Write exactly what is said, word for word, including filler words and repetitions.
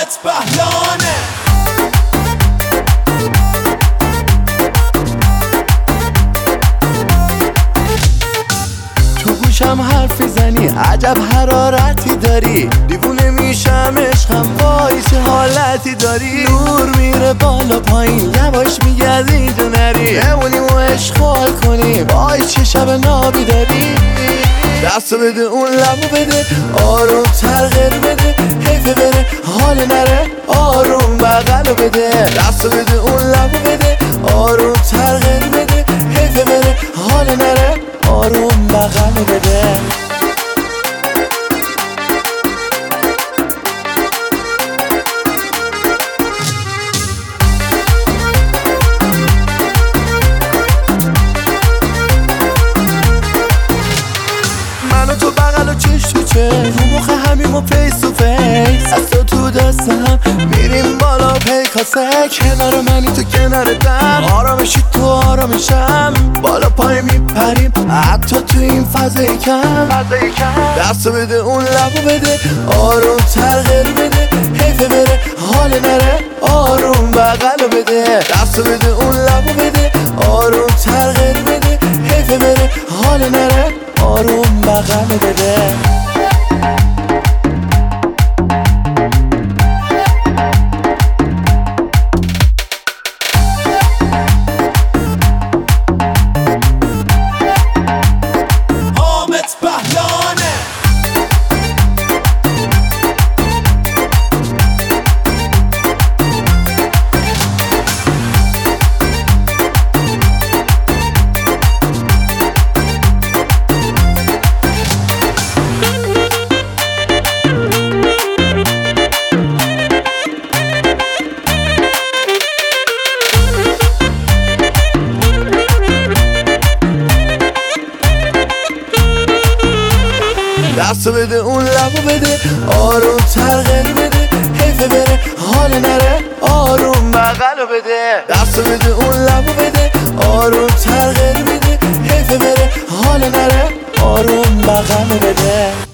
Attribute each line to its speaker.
Speaker 1: حامت بهلانه.
Speaker 2: تو گوشم حرفی زنی، عجب حرارتی داری، دیوونه میشم عشقم، وای چه حالتی داری. نور میره بالا پایین، یواش میگردی اینجا نری، بمونیم و اشغال کنیم، وای چه شب نابی داری. دستو بده اون لبو بده، آروم تر غیر بده، حیفه بره حال نره، آروم بغلو بده. دستو بده اون لبو بده، آروم تر غیر بده، حیفه بره حال نره، آروم بغلو بده. منو تو بغل و چش تو چش، رو مخ همیم و فیس تو فیس، از تو تو دست هم میریم بالا پیکاسه. کنار منی تو کنار دم، آرامشی تو آرامشم، بالا پای میپریم حتی تو این فضای کم. دستو بده اون لبو بده، آروم تر غیر بده، حیفه بره حال نره، آروم بغلو بده. دستو بده اون لبو بده، آروم تر غیر بده، حیفه بره حال نره، آروم بغلو بده.
Speaker 1: حامت بهلانه.
Speaker 2: دستو بده اون لبو بده، آروم تر غیر بده، حیفه بره حال نره، آروم بغلو بده. دستو بده اون لبو بده، آروم تر غیر بده، حیفه بره حال نره، آروم بغلو بده.